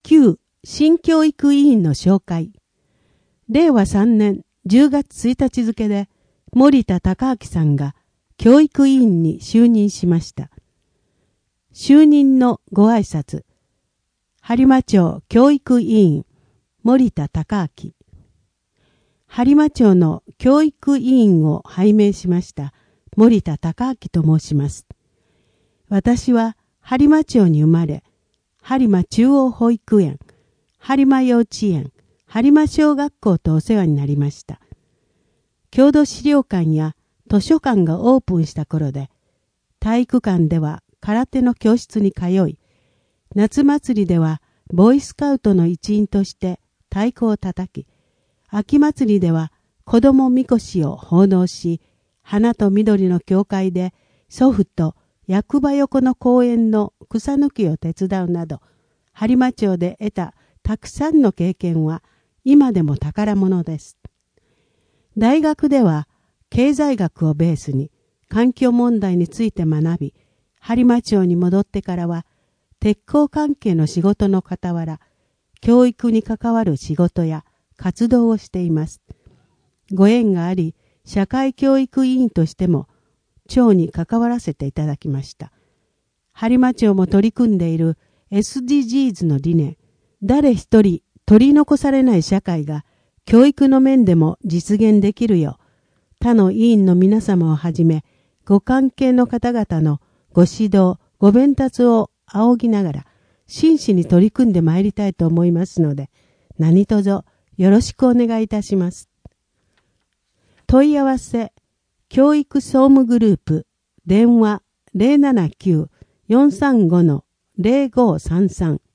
旧新教育委員の紹介。令和3年10月1日付で森田孝明さんが教育委員に就任しました。就任のご挨拶。播磨町教育委員森田孝明。播磨町の教育委員を拝命しました森田孝明と申します。私は播磨町に生まれ、播磨中央保育園、播磨幼稚園、播磨小学校とお世話になりました。郷土資料館や図書館がオープンした頃で、体育館では空手の教室に通い、夏祭りではボーイスカウトの一員として太鼓を叩き、秋祭りでは子供みこしを奉納し、花と緑の教会で祖父と役場横の公園の草抜きを手伝うなど、播磨町で得たたくさんの経験は今でも宝物です。大学では経済学をベースに環境問題について学び、播磨町に戻ってからは鉄工関係の仕事の傍ら、教育に関わる仕事や活動をしています。ご縁があり、社会教育委員としても町に関わらせていただきました。播磨町も取り組んでいる SDGs の理念、誰一人取り残されない社会が教育の面でも実現できるよう、他の委員の皆様をはじめ、ご関係の方々のご指導、ご鞭達を仰ぎながら、真摯に取り組んでまいりたいと思いますので、何卒よろしくお願いいたします。問い合わせ、教育総務グループ、電話 079-435-0533